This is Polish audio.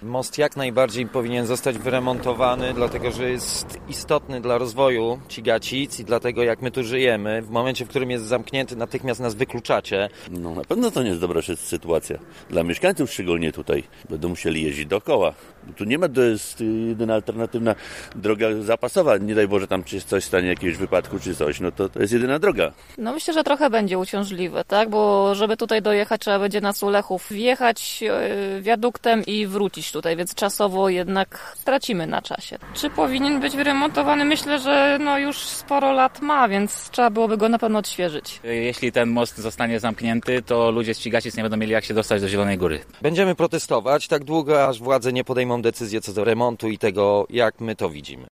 Most jak najbardziej powinien zostać wyremontowany, dlatego że jest istotny dla rozwoju Cigacic i dlatego jak my tu żyjemy. W momencie, w którym jest zamknięty, natychmiast nas wykluczacie. No na pewno to nie jest dobra sytuacja. Dla mieszkańców szczególnie tutaj będą musieli jeździć dookoła. Tu nie ma, to jest jedyna alternatywna droga zapasowa. Nie daj Boże, tam czy coś stanie, jakiegoś wypadku czy coś, no to jest jedyna droga. No myślę, że trochę będzie uciążliwe, tak? Bo żeby tutaj dojechać, trzeba będzie na Sulechów wjechać wiaduktem i wrócić tutaj, więc czasowo jednak stracimy na czasie. Czy powinien być wyremontowany? Myślę, że no już sporo lat ma, więc trzeba byłoby go na pewno odświeżyć. Jeśli ten most zostanie zamknięty, to ludzie z Cigacic nie będą mieli jak się dostać do Zielonej Góry. Będziemy protestować tak długo, aż władze nie podejmą decyzji co do remontu i tego, jak my to widzimy.